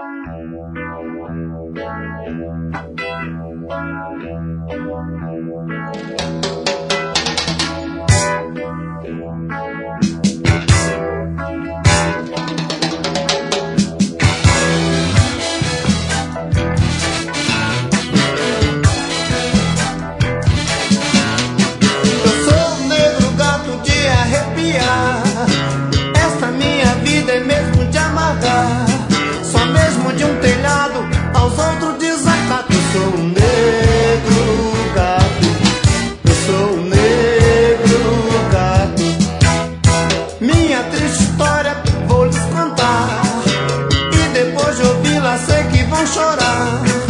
Esta minha vida é mesmo de amargar. Só mesmo de um telhado aos outros desacato. Eu sou um negro gato. Eu sou um negro gato. Minha triste história vou lhes contar, e depois de ouvi-la sei que vão chorar.